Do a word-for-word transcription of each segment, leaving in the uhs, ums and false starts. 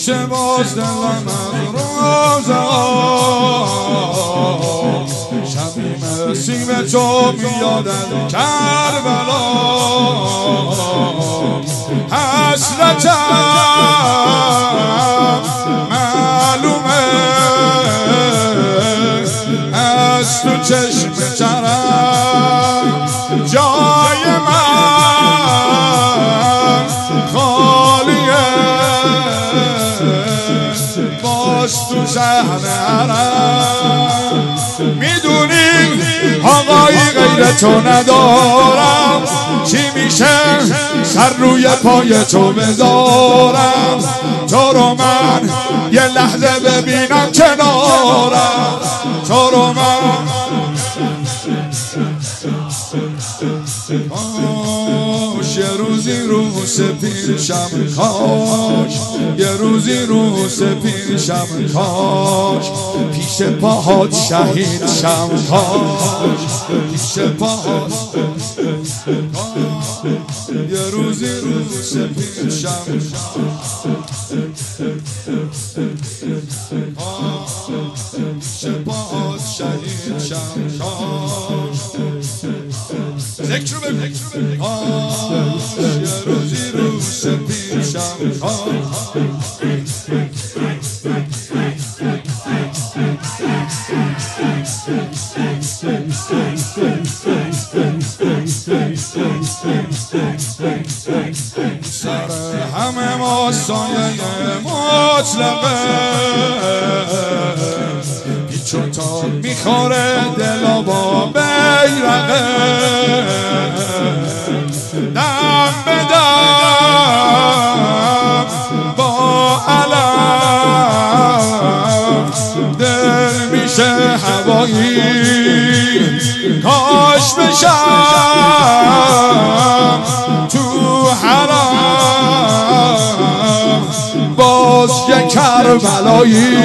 میشه باز دلم از روزگار شمیم سیم تو میادن کربلا حسرتم معلومه از تو چشم چرم جای من خالیه باز تو ذهن حرم میدونی آقایی غیر تو ندارم چی میشه سر روی پای تو بذارم تو رو من یه لحظه ببینم کنارم تو رو من کاش یه روزی رو سپیدشم کاش یه روزی رو سپیدشم کاش پیش پاهات شهید شم کاش پیش پاهات یه روزی رو سپیدشم پیش پاهات شهید شم کاش ذکر بگو کاش یه روزی رو سپیدشم سر همه ما سایه مطلقه پیچ و تاب میخوره دل با بیرقه دم به دم با علم دل میشه هوایی کاش بشم تو حرم باز یه کربلایی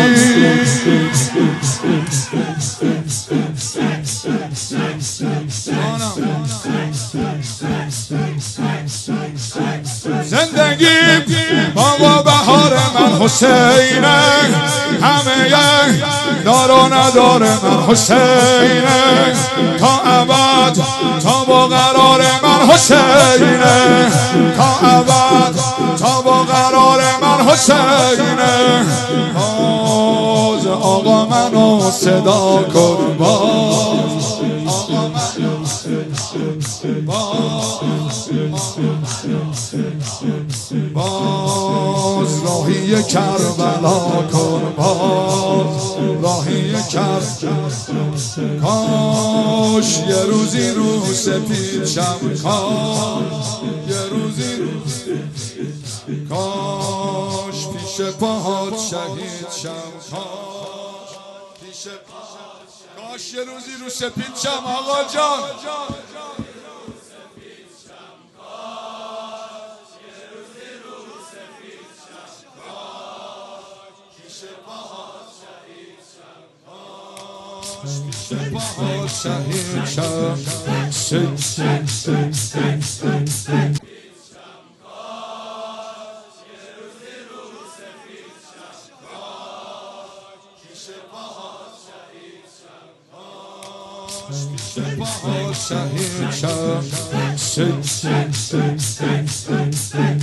زندگی بابا بهار من حسینه همه دار و ندار من حسینه تا ابد تا با قرار من حسینه تا ابد تا با قرار من حسینه باز آقا منو صدا کن باز آقا منو باز راهی کربلا کن باز راهی کربلا کاش یه روزی رو سپید شم کاش یه روزی رو کاش پیش پاهات شهید شم کاش پیش پاهات کاش یه روزی رو سپید شم آقا جان پیش پاهات شهید شم پیش پاهات شهید شم